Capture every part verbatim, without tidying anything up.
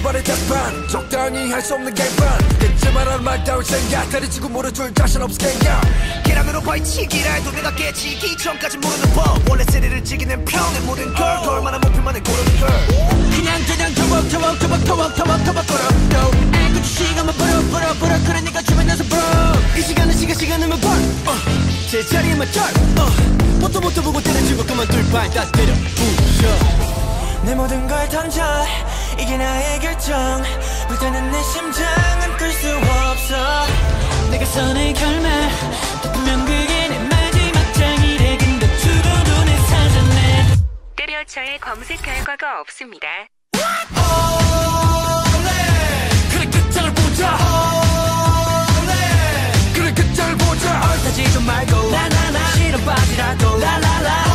잃어버릴 대판 적당히 할 수 없는 개판 잊지만 하는 말 따윈 생각 다리치고 모를 줄 자신 없을 겐가 계란으로 파헤치기라 해도 내가 깨지기 전까지 모르는 법 원래 세리를 지기는 편의 모든 걸 그 얼마나 목표만을 고르는 걸 그냥 그냥 터벅 터벅 터벅 터벅 터벅 터벅 걸어 애꿎은 시간만 벌어 벌어 벌어 그러니까 주변에서 벌어 이 시간은 시간 시간이면 벌 어. 제자리에만 쩔 어. 보통 보통 보고 때려주고 그만둘 바에 다 때려 부셔 내 모든 걸 던져 이게 나의 결정 불타는 내 심장은 끌 수 없어 내가 선의 결말 덮으면 그게 내 마지막 장이래 근데 죽어도 내 사전에 때려쳐의 검색 결과가 없습니다. 그래 끝장을 보자 그래 끝장을 보자 얼타지도 말고 나나나 싫어 빠지라도 라라라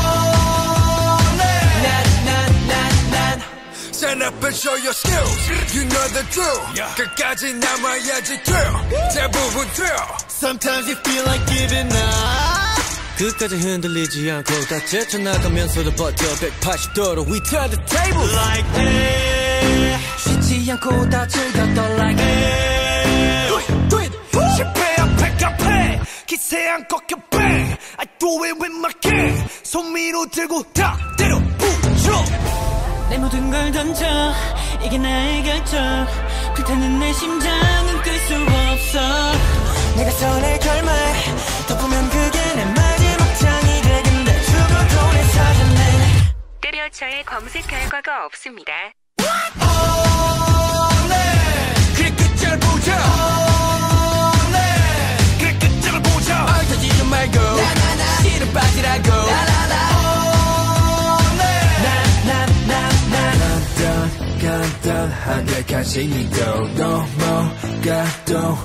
Stand up and show your skills You know the drill yeah. 끝까지 남아야지 thrill 대부분 thrill Sometimes you feel like giving up 끝까지 흔들리지 않고 다 제쳐나가면서도 버텨 백팔십 도로 We turn the table Like that 쉬지 않고 다 즐겼던 Like that Do it, do it 실패 앞에 갚해 기세 안 꺾여 bang I do it with my gang 손 위로 들고 다 때려 부셔 내 모든 걸 던져 이게 나의 결정 불타는 내 심장은 끌 수 없어 내가 선의 결말 덮으면 그게 내 마지막 장이래 근데 죽어도 내 사전에 때려쳐의 검색 결과가 없습니다. 그래 끝장을 보자 그래 끝장을 보자 얼타지도 말고 싫어 빠지라고 간단하게 간신히도 넘어가도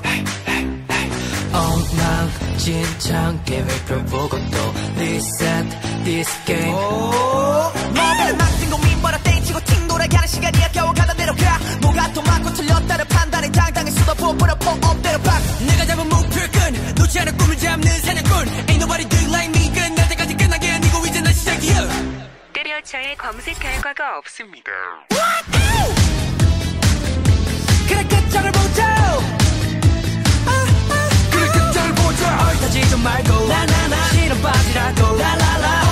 엉망진창 계획표 보고 또 Reset this game 뭐가는 막힌 고민 벌어 땡치고 팅 돌아가는 시간이야 겨우 가다 내려가 뭐가 또 맞고 틀렸다는 판단에 당당히 쏟아부어 버려 포업대로 박 내가 잡은 목표끈 놓지 않은 꿈을 잡는 사냥꾼 Ain't nobody do like me 끝날 때까지 끝나게 아니고 이제 난 시작이야 때려쳐의 검색 결과가 없습니다. 그래 끝장을 보자 그래 끝장을 보자 얼타지도 말고 나나나 싫어 빠지라고 라라라